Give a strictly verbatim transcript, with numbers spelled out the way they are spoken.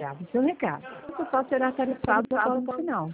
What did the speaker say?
grave seu recado. O pessoal será tarifado no final.